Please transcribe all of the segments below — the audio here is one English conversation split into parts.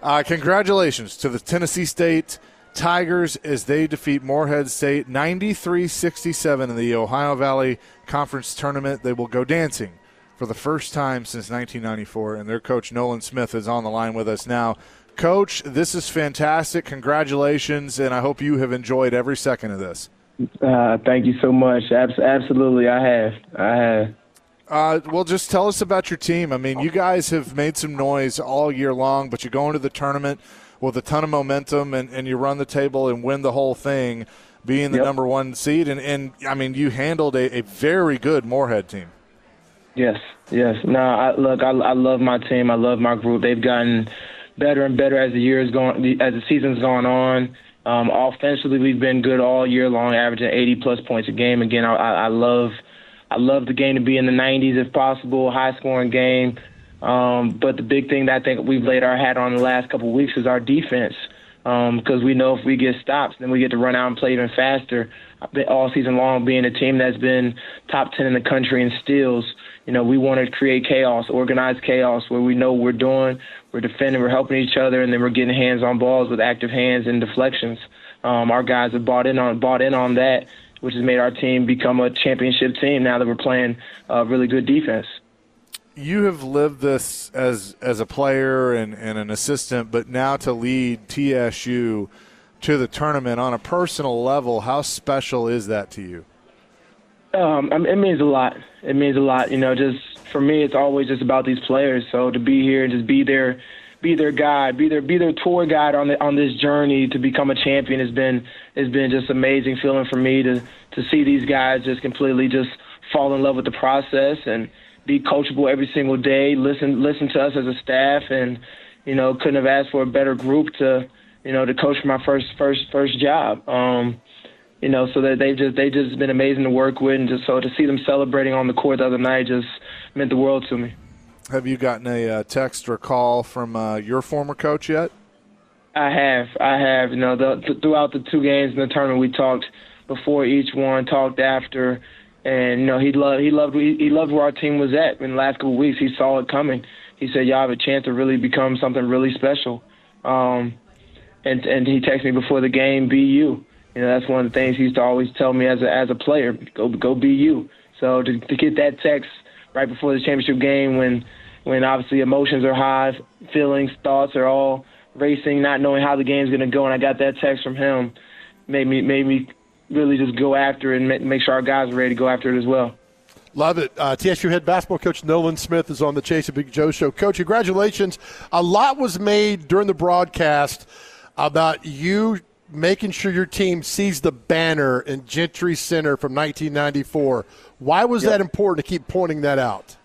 Congratulations to the Tennessee State Tigers as they defeat Morehead State 93-67 in the Ohio Valley Conference Tournament. They will go dancing for the first time since 1994, and their coach Nolan Smith is on the line with us now. Coach, this is fantastic. Congratulations, and I hope you have enjoyed every second of this. Thank you so much. Absolutely, I have. Well, just tell us about your team. I mean, you guys have made some noise all year long, but you go into the tournament with a ton of momentum, and you run the table and win the whole thing, being the number one seed. And I mean, you handled a very good Morehead team. Yes. No, I love my team. I love my group. They've gotten better and better as the season's gone on. Offensively, we've been good all year long, averaging 80-plus points a game. Again, I love the game to be in the 90s if possible, high-scoring game. But the big thing that I think we've laid our hat on the last couple of weeks is our defense, because we know if we get stops, then we get to run out and play even faster. All season long, being a team that's been top 10 in the country in steals, we want to create chaos, organized chaos, where we know what we're doing, we're defending, we're helping each other, and then we're getting hands on balls with active hands and deflections. Our guys have bought in on that, which has made our team become a championship team now that we're playing really good defense. You have lived this as a player and an assistant, but now to lead TSU to the tournament on a personal level, how special is that to you? It means a lot. It means a lot. Just for me, it's always just about these players. So to be here and just be their guide, be their tour guide on this journey to become a champion has been just amazing feeling for me to see these guys just completely just fall in love with the process and be coachable every single day. Listen to us as a staff, and couldn't have asked for a better group to coach for my first job. So that they've just been amazing to work with, and just so to see them celebrating on the court the other night just meant the world to me. Have you gotten a text or call from your former coach yet? I have. Throughout the two games in the tournament, we talked before each one, talked after, and he loved where our team was at in the last couple of weeks. He saw it coming. He said, "Y'all have a chance to really become something really special." And he texted me before the game, "Be you." That's one of the things he used to always tell me as a player, go be you. So to get that text right before the championship game when obviously emotions are high, feelings, thoughts are all racing, not knowing how the game's going to go, and I got that text from him, made me really just go after it and make sure our guys are ready to go after it as well. Love it. TSU head basketball coach Nolan Smith is on the Chase and Big Joe show. Coach, congratulations. A lot was made during the broadcast about you making sure your team sees the banner in Gentry Center from 1994. Why was that important to keep pointing that out?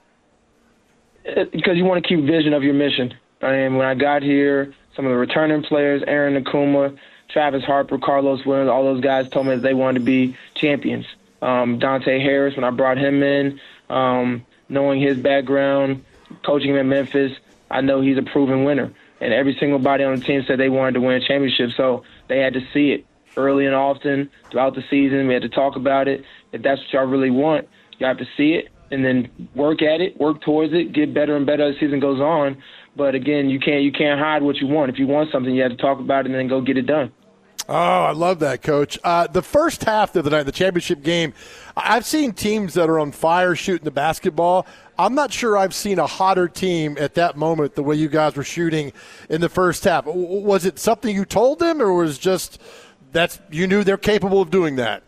Because you want to keep vision of your mission. And when I got here, some of the returning players, Aaron Nakuma, Travis Harper, Carlos Williams, all those guys told me that they wanted to be champions. Dante Harris, when I brought him in, knowing his background, coaching him at Memphis, I know he's a proven winner. And every single body on the team said they wanted to win a championship, so they had to see it early and often throughout the season. We had to talk about it. If that's what y'all really want, you have to see it and then work at it, work towards it, get better and better as the season goes on. But again, you can't hide what you want. If you want something, you have to talk about it and then go get it done. Oh, I love that, Coach. The first half of the night, the championship game, I've seen teams that are on fire shooting the basketball. I'm not sure I've seen a hotter team at that moment the way you guys were shooting in the first half. Was it something you told them, or was just that you knew they're capable of doing that?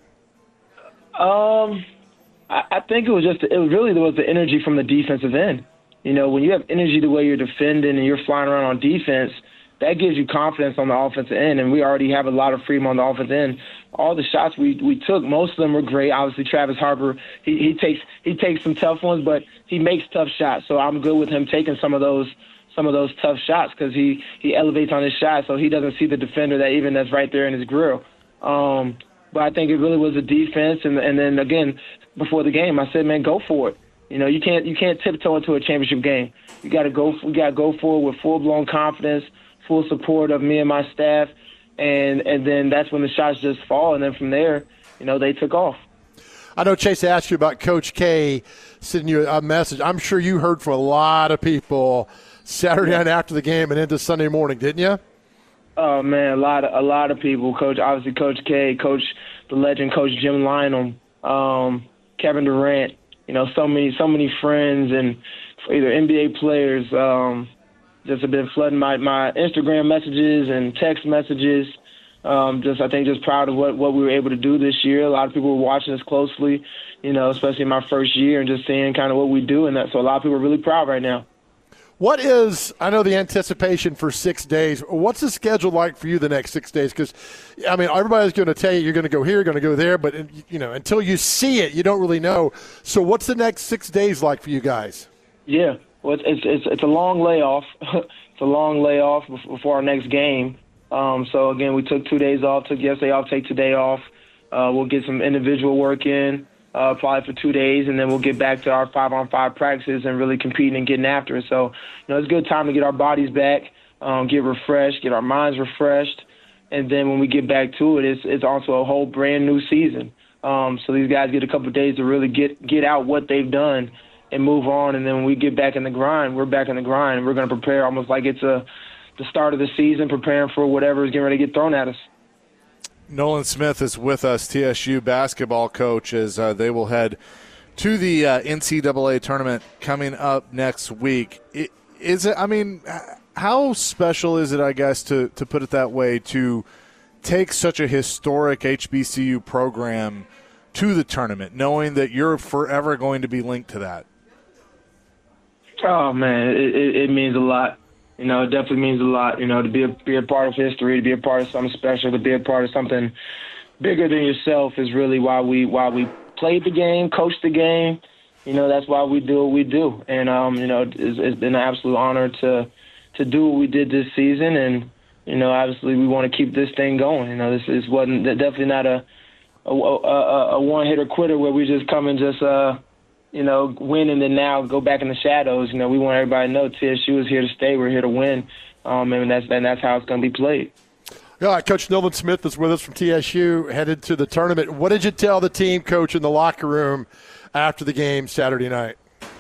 I think it was the energy from the defensive end. When you have energy the way you're defending and you're flying around on defense, that gives you confidence on the offensive end, and we already have a lot of freedom on the offensive end. All the shots we took, most of them were great. Obviously, Travis Harper, he takes some tough ones, but he makes tough shots. So I'm good with him taking some of those tough shots because he elevates on his shot, so he doesn't see the defender that's right there in his grill. But I think it really was the defense, and then again before the game, I said, man, go for it. You can't tiptoe into a championship game. We got to go for it with full-blown confidence, full support of me and my staff, and then that's when the shots just fall, and then from there, they took off. I know Chase asked you about Coach K sending you a message. I'm sure you heard from a lot of people Saturday night after the game and into Sunday morning, didn't you? Oh man, a lot of people. Coach, obviously, Coach K, the legend, Coach Jim Lynam, Kevin Durant. So many friends and either NBA players just have been flooding my Instagram messages and text messages. I think just proud of what we were able to do this year. A lot of people were watching us closely, especially in my first year and just seeing kind of what we do and that. So a lot of people are really proud right now. What is, I know the anticipation for 6 days. What's the schedule like for you the next 6 days? Because, everybody's going to tell you you're going to go here, you're going to go there, but, until you see it, you don't really know. So what's the next 6 days like for you guys? Yeah, well, it's a long layoff. It's a long layoff before our next game. So, again, we took 2 days off, took yesterday off, take today off. We'll get some individual work in. Probably for 2 days, and then we'll get back to our 5-on-5 practices and really competing and getting after it. So, it's a good time to get our bodies back, get refreshed, get our minds refreshed, and then when we get back to it, it's also a whole brand new season. So these guys get a couple of days to really get out what they've done and move on, and then when we get back in the grind, we're back in the grind, and we're going to prepare almost like it's the start of the season, preparing for whatever is getting ready to get thrown at us. Nolan Smith is with us, TSU basketball coach, as they will head to the NCAA tournament coming up next week. How special is it, I guess, to put it that way, to take such a historic HBCU program to the tournament, knowing that you're forever going to be linked to that? Oh, man, it means a lot. It definitely means a lot, to be a part of history, to be a part of something special, to be a part of something bigger than yourself is really why we played the game, coached the game. That's why we do what we do. And, it's been an absolute honor to do what we did this season. And, obviously we want to keep this thing going. This wasn't definitely not a one-hitter quitter where we just come and just win and then now go back in the shadows. We want everybody to know TSU is here to stay. We're here to win, and that's how it's going to be played. All right, Coach Nolan Smith is with us from TSU, headed to the tournament. What did you tell the team, Coach, in the locker room after the game Saturday night?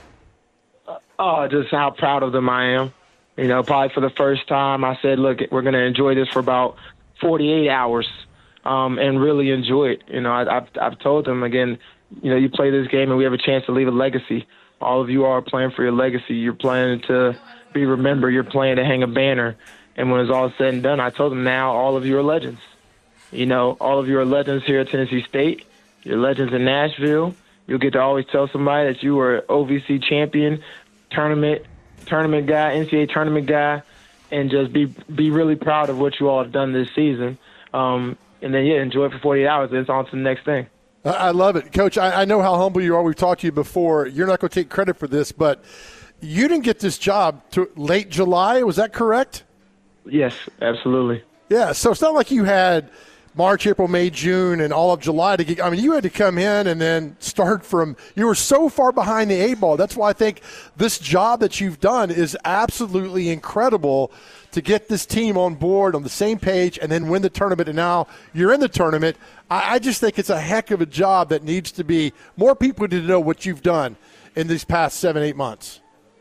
Just how proud of them I am. Probably for the first time, I said, look, we're going to enjoy this for about 48 hours and really enjoy it. I've told them, again, you play this game and we have a chance to leave a legacy. All of you are playing for your legacy. You're playing to be remembered. You're playing to hang a banner. And when it's all said and done, I told them now all of you are legends. All of you are legends here at Tennessee State. You're legends in Nashville. You'll get to always tell somebody that you were OVC champion, tournament guy, NCAA tournament guy, and just be really proud of what you all have done this season. And then, enjoy it for 48 hours. And it's on to the next thing. I love it. Coach, I know how humble you are. We've talked to you before. You're not going to take credit for this, but you didn't get this job to late July. Was that correct? Yes, absolutely. Yeah, so it's not like you had March, April, May, June, and all of July to get – you had to come in and then start from – you were so far behind the eight ball. That's why I think this job that you've done is absolutely incredible to get this team on board on the same page and then win the tournament, and now you're in the tournament. I just think it's a heck of a job that needs to be – more people need to know what you've done in these past 7-8 months.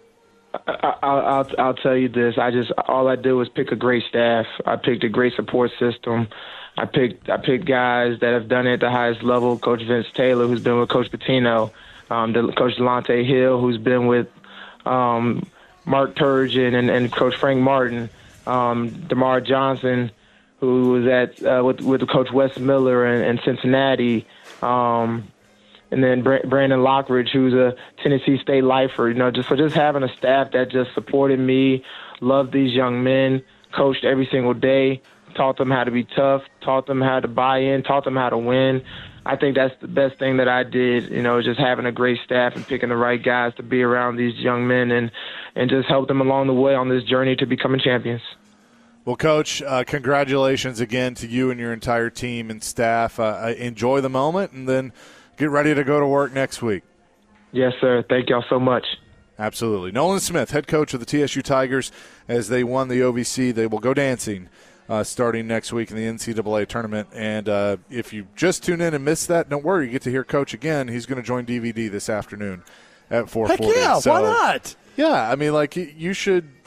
I'll tell you this. All I did was pick a great staff. I picked a great support system. I picked guys that have done it at the highest level. Coach Vince Taylor, who's been with Coach Pitino, Coach Delonte Hill, who's been with Mark Turgeon and Coach Frank Martin, DeMar Johnson, who was at with Coach Wes Miller in Cincinnati, and then Brandon Lockridge, who's a Tennessee State lifer. Just having a staff that just supported me, loved these young men, coached every single day, taught them how to be tough, taught them how to buy in, taught them how to win. I think that's the best thing that I did, just having a great staff and picking the right guys to be around these young men and just help them along the way on this journey to becoming champions. Well, Coach, congratulations again to you and your entire team and staff. Enjoy the moment and then get ready to go to work next week. Yes, sir. Thank y'all so much. Absolutely. Nolan Smith, head coach of the TSU Tigers, as they won the OVC. They will go dancing starting next week in the NCAA tournament. And if you just tune in and missed that, don't worry. You get to hear Coach again. He's going to join DVD this afternoon at 4:40. Heck yeah, why not? Yeah, you should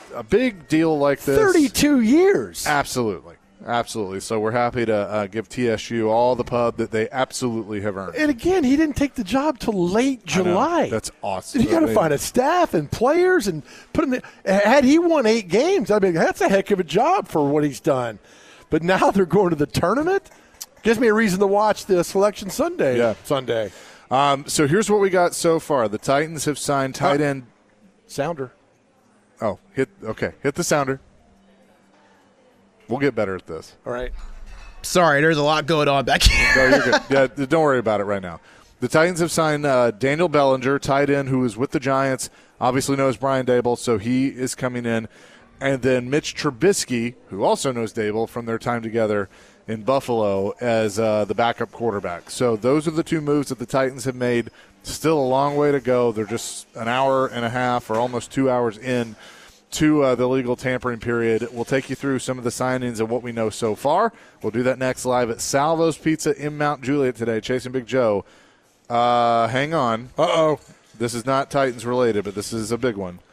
a big deal like this. 32 years. Absolutely. Absolutely. So we're happy to give TSU all the pub that they absolutely have earned. And again, he didn't take the job till late July. That's awesome. You got to find a staff and players and put him. Had he won 8 games, I mean, that's a heck of a job for what he's done. But now they're going to the tournament. Gives me a reason to watch the Selection Sunday. Yeah. Sunday. So here's what we got so far. The Titans have signed tight end. Sounder. Oh, hit the sounder. We'll get better at this. All right. Sorry, there's a lot going on back here. No, you're good. Yeah, don't worry about it right now. The Titans have signed Daniel Bellinger, tight end, who is with the Giants. Obviously knows Brian Dable, so he is coming in. And then Mitch Trubisky, who also knows Dable from their time together in Buffalo, as the backup quarterback. So those are the 2 moves that the Titans have made. Still a long way to go. They're just an hour and a half or almost 2 hours in to the legal tampering period. We'll take you through some of the signings and what we know so far. We'll do that next live at Salvo's Pizza in Mount Juliet today. Chasing Big Joe. Hang on. Uh-oh. This is not Titans related, but this is a big one.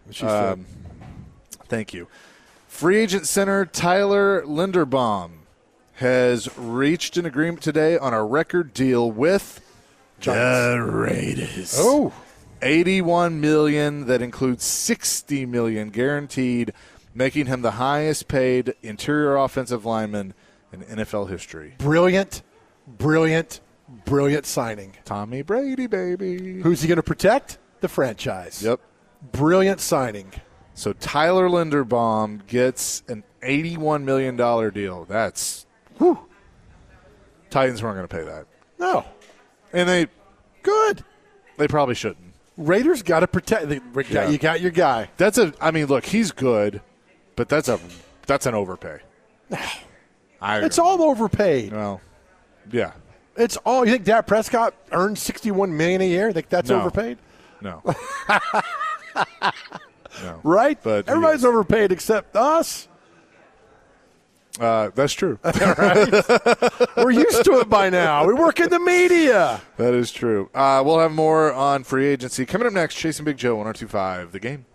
Thank you. Free agent center Tyler Linderbaum has reached an agreement today on a record deal with the Raiders. Oh. $81 million. That includes $60 million guaranteed, making him the highest paid interior offensive lineman in NFL history. Brilliant signing. Tommy Brady, baby. Who's he going to protect? The franchise. Yep. Brilliant signing. So Tyler Linderbaum gets an $81 million deal. That's Titans weren't going to pay that. No. And they probably shouldn't. Raiders got to protect. You got your guy. Look, he's good, but that's an overpay. It's all overpaid. Well, yeah. It's all. You think Dak Prescott earns $61 million a year? Think that's overpaid? No. No. Right? But everybody's overpaid except us. That's true. Right? We're used to it by now. We work in the media. That is true. We'll have more on free agency coming up next. Chasing Big Joe, 102.5 The Game.